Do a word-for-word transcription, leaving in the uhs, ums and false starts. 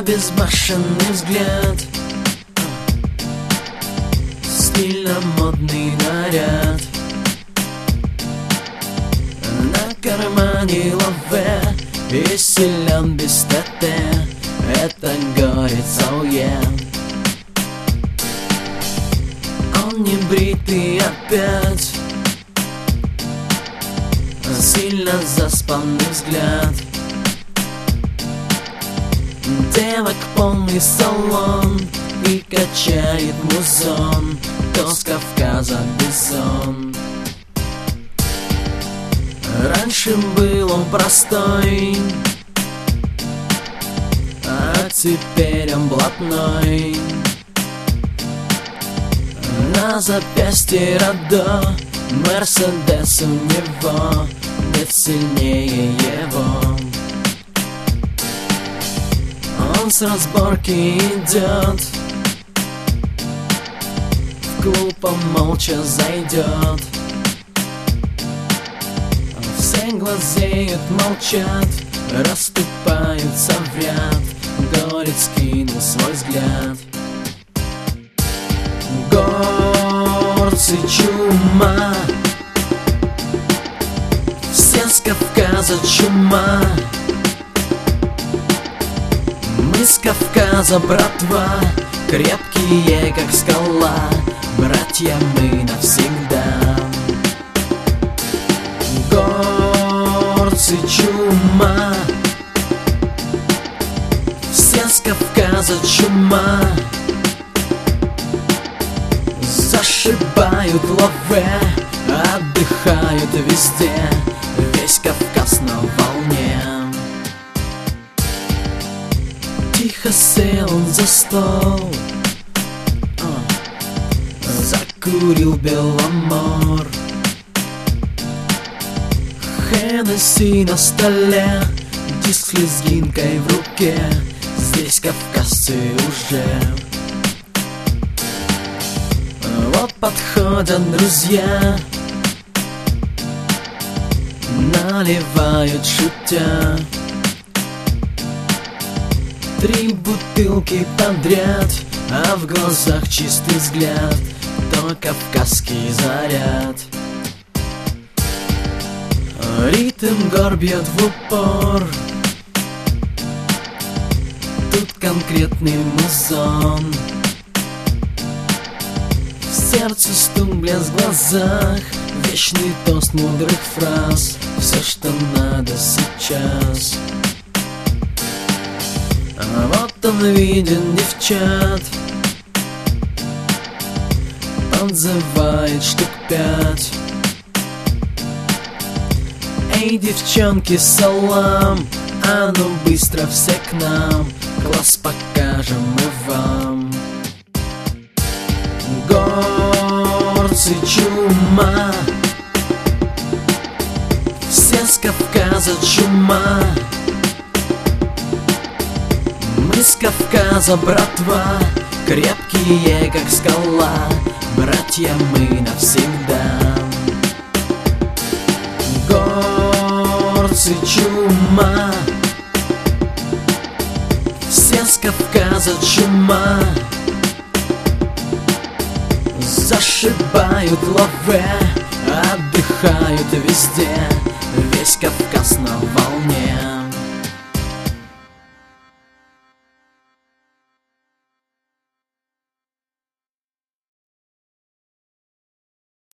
безбашенный взгляд, стильно модный наряд, на кармане лаве и силен без ТТ. Это горец, oh yeah. Он не бритый опять, сильно заспанный взгляд, девок полный салон и качает музон, то с Кавказа бизон. Раньше был он простой, а теперь он блатной. На запястье Радо, Мерседес у него, нет сильнее его. Он с разборки идет, в клуб он молча зайдет. Все глазеют, молчат, расступаются в ряд. Горец кинул свой взгляд. Горцы чума, все с Кавказа чума. Мы с Кавказа, братва, крепкие как скала, братья мы навсегда. Горцы чума, все с Кавказа чума. Зашибают лаве, отдыхают везде, весь Кавказ на волне. Тихо сел он за стол, закурил Беломор. Хеннесси на столе, диск с лезгинкой в руке. Здесь кавказцы уже. Вот подходят друзья, наливают шутя. Три бутылки подряд, а в глазах чистый взгляд, то кавказский заряд. Ритм гор бьет в упор, тут конкретный музон. В сердце стук, блеск в глазах, вечный тост мудрых фраз. Все, что надо сейчас. А вот он виден девчат, подзывает штук пять. Эй, девчонки, салам, а ну быстро все к нам, класс покажем мы вам. Горцы чума, все с Кавказа чума. Мы с Кавказа, братва, крепкие как скала, братья мы навсегда. Горцы чума, все с Кавказа чума. Зашибают лаве, отдыхают везде, весь Кавказ на волне.